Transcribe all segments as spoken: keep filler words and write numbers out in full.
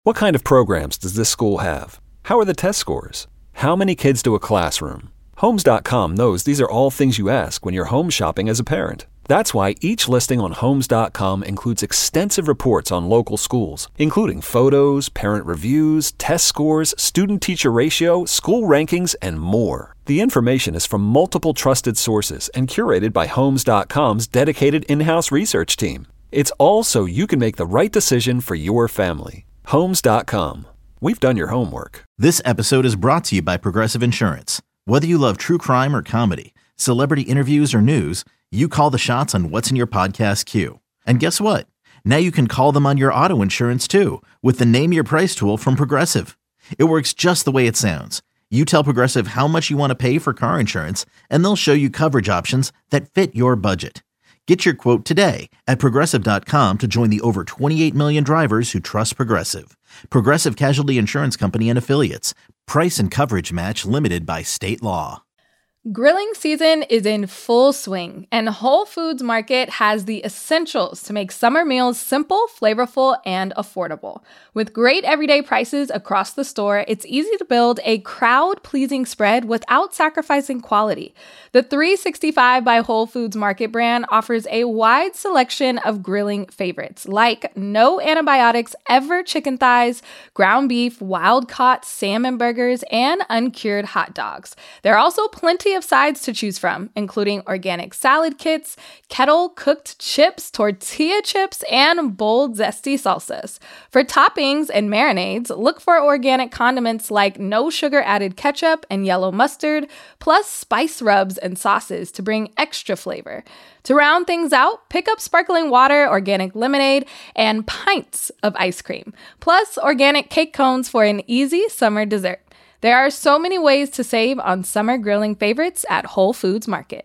What kind of programs does this school have? How are the test scores? How many kids do a classroom? Homes dot com knows these are all things you ask when you're home shopping as a parent. That's why each listing on Homes dot com includes extensive reports on local schools, including photos, parent reviews, test scores, student-teacher ratio, school rankings, and more. The information is from multiple trusted sources and curated by Homes dot com's dedicated in-house research team. It's all so you can make the right decision for your family. Homes dot com. We've done your homework. This episode is brought to you by Progressive Insurance. Whether you love true crime or comedy, celebrity interviews or news, you call the shots on what's in your podcast queue. And guess what? Now you can call them on your auto insurance too with the Name Your Price tool from Progressive. It works just the way it sounds. You tell Progressive how much you want to pay for car insurance, and they'll show you coverage options that fit your budget. Get your quote today at Progressive dot com to join the over twenty-eight million drivers who trust Progressive. Progressive Casualty Insurance Company and Affiliates. Price and coverage match limited by state law. Grilling season is in full swing, and Whole Foods Market has the essentials to make summer meals simple, flavorful, and affordable. With great everyday prices across the store, it's easy to build a crowd-pleasing spread without sacrificing quality. The three sixty-five by Whole Foods Market brand offers a wide selection of grilling favorites, like no antibiotics ever chicken thighs, ground beef, wild-caught salmon burgers, and uncured hot dogs. There are also plenty of sides to choose from, including organic salad kits, kettle-cooked chips, tortilla chips, and bold, zesty salsas. For toppings and marinades, look for organic condiments like no-sugar-added ketchup and yellow mustard, plus spice rubs and sauces to bring extra flavor. To round things out, pick up sparkling water, organic lemonade, and pints of ice cream, plus organic cake cones for an easy summer dessert. There are so many ways to save on summer grilling favorites at Whole Foods Market.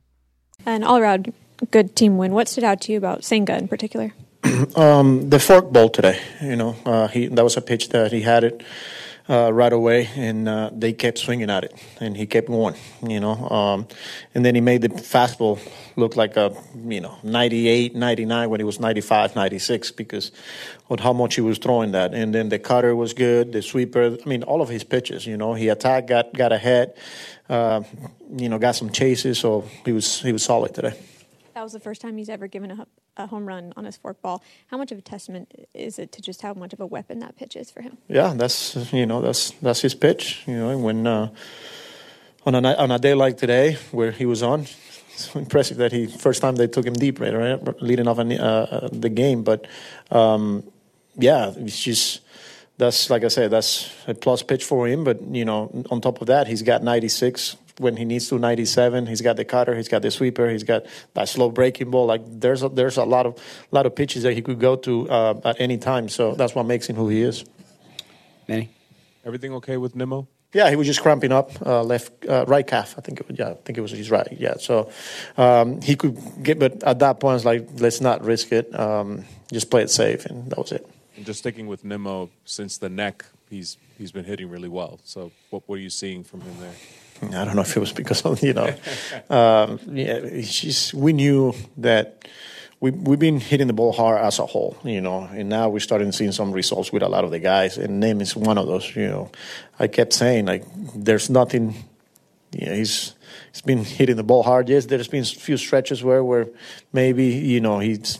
An all-around good team win. What stood out to you about Senga in particular? um, the fork ball today. You know, uh, he that was a pitch that he had it uh, right away, and uh, they kept swinging at it, and he kept going. You know, um, and then he made the fastball look like a you know ninety-eight, ninety-nine when it was ninety-five, ninety-six because of how much he was throwing that. And then the cutter was good, the sweeper. I mean, all of his pitches. You know, he attacked, got got ahead. Uh, you know, got some chases, so he was he was solid today. That was the first time he's ever given a, a home run on his forkball. How much of a testament is it to just how much of a weapon that pitch is for him? Yeah, that's you know that's that's his pitch. You know, when uh, on a on a day like today where he was on, it's impressive that he first time they took him deep, right, right leading off an, uh, the game. But um, yeah, it's just that's like I said, that's a plus pitch for him. But you know, on top of that, he's got ninety-six. When he needs to, ninety-seven. He's got the cutter, he's got the sweeper, he's got that slow breaking ball. Like there's a, there's a lot of lot of pitches that he could go to uh, at any time. So that's what makes him who he is. Manny, everything okay with Nimmo? Yeah, he was just cramping up uh, left uh, right calf. I think it was, yeah, I think it was his right. Yeah, so um, he could get, but at that point, it's like let's not risk it. Um, just play it safe, and that was it. And just sticking with Nimmo, since the neck, he's he's been hitting really well. So what what are you seeing from him there? I don't know if it was because of, you know, um, yeah, it's just, we knew that we, we've been hitting the ball hard as a whole, you know, and now we're starting to see some results with a lot of the guys, and Nim is one of those, you know. I kept saying, like, there's nothing, you know, he's, he's been hitting the ball hard. Yes, there's been a few stretches where, where maybe, you know, he's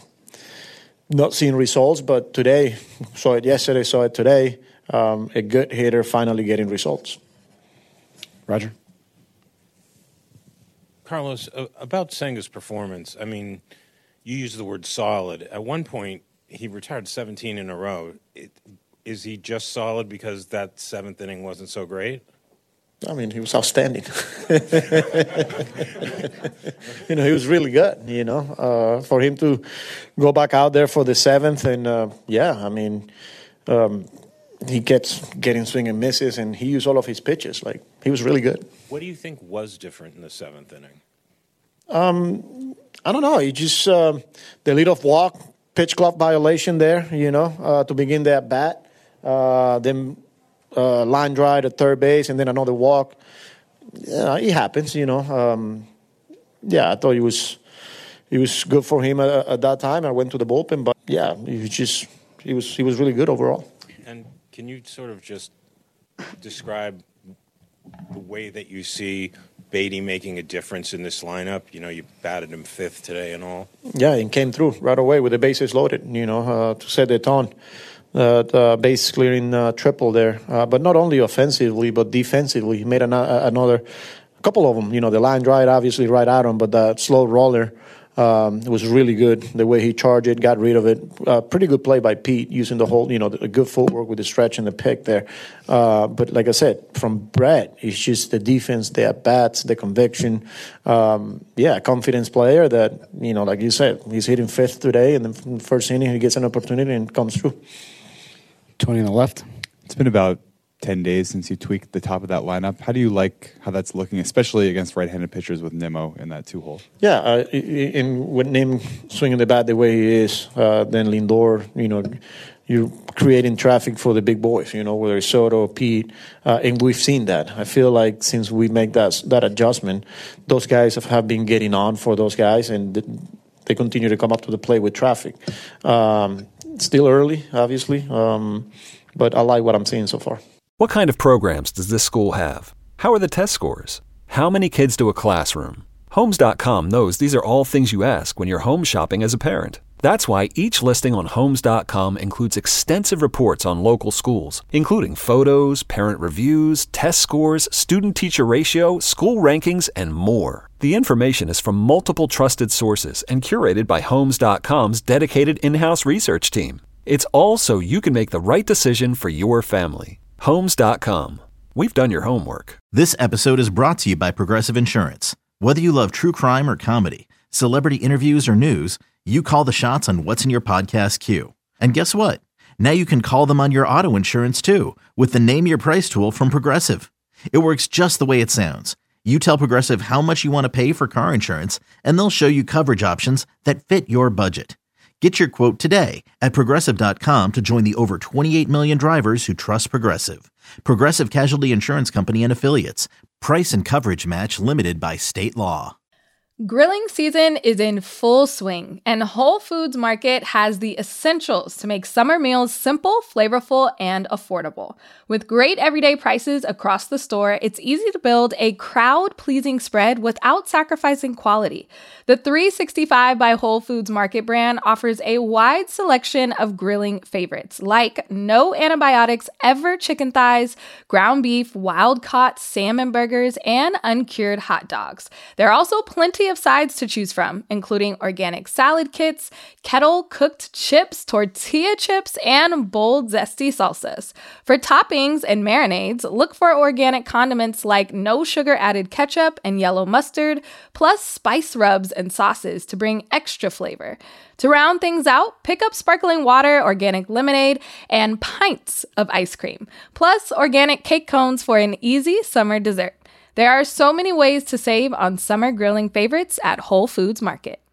not seeing results, but today, saw it yesterday, saw it today, um, a good hitter finally getting results. Roger? Carlos, uh, about Senga's performance, I mean, you used the word solid. At one point, he retired seventeen in a row. It, is he just solid because that seventh inning wasn't so great? I mean, he was outstanding. You know, he was really good, you know. Uh, for him to go back out there for the seventh, and, uh, yeah, I mean, um, he kept getting swing and misses, and he used all of his pitches. Like, he was really good. What do you think was different in the seventh inning? Um, I don't know. He just uh, the leadoff walk, pitch clock violation there, you know, uh, to begin the at bat. Uh, then uh, line drive to third base, and then another walk. Yeah, it happens, you know. Um, yeah, I thought it was it was good for him at, at that time. I went to the bullpen, but yeah, he was just he was he was really good overall. And can you sort of just describe the way that you see Beatty making a difference in this lineup? You know, you batted him fifth today and all. Yeah, and came through right away with the bases loaded, you know, uh, to set the tone. Uh, the base clearing uh, triple there. Uh, but not only offensively, but defensively. He made an, uh, another a couple of them. You know, the line drive, obviously, right at him, but the slow roller um, was really good. The way he charged it, got rid of it. Uh, pretty good play by Pete, using the whole, you know, the good footwork with the stretch and the pick there. Uh, but like I said, from Brett, it's just the defense, the at-bats, the conviction. Um, yeah, confidence player that, you know, like you said, he's hitting fifth today, and then the first inning he gets an opportunity and comes through. Tony on the left. It's been about ten days since you tweaked the top of that lineup. How do you like how that's looking, especially against right-handed pitchers with Nimmo in that two-hole? Yeah, uh, in with Nim swinging the bat the way he is, uh, then Lindor, you know, you're creating traffic for the big boys, you know, whether it's Soto, Pete, uh, and we've seen that. I feel like since we make that that adjustment, those guys have, have been getting on for those guys, and they continue to come up to the plate with traffic. Um, still early, obviously, um, but I like what I'm seeing so far. What kind of programs does this school have? How are the test scores? How many kids to a classroom? Homes dot com knows these are all things you ask when you're home shopping as a parent. That's why each listing on Homes dot com includes extensive reports on local schools, including photos, parent reviews, test scores, student-teacher ratio, school rankings, and more. The information is from multiple trusted sources and curated by Homes dot com's dedicated in-house research team. It's all so you can make the right decision for your family. Homes dot com. We've done your homework. This episode is brought to you by Progressive Insurance. Whether you love true crime or comedy, celebrity interviews or news, you call the shots on what's in your podcast queue. And guess what? Now you can call them on your auto insurance too with the Name Your Price tool from Progressive. It works just the way it sounds. You tell Progressive how much you want to pay for car insurance, and they'll show you coverage options that fit your budget. Get your quote today at Progressive dot com to join the over twenty-eight million drivers who trust Progressive. Progressive Casualty Insurance Company and Affiliates. Price and coverage match limited by state law. Grilling season is in full swing, and Whole Foods Market has the essentials to make summer meals simple, flavorful, and affordable. With great everyday prices across the store, it's easy to build a crowd-pleasing spread without sacrificing quality. The three sixty-five by Whole Foods Market brand offers a wide selection of grilling favorites, like no antibiotics ever chicken thighs, ground beef, wild-caught salmon burgers, and uncured hot dogs. There are also plenty of sides to choose from, including organic salad kits, kettle-cooked chips, tortilla chips, and bold, zesty salsas. For toppings and marinades, look for organic condiments like no sugar-added ketchup and yellow mustard, plus spice rubs and sauces to bring extra flavor. To round things out, pick up sparkling water, organic lemonade, and pints of ice cream, plus organic cake cones for an easy summer dessert. There are so many ways to save on summer grilling favorites at Whole Foods Market.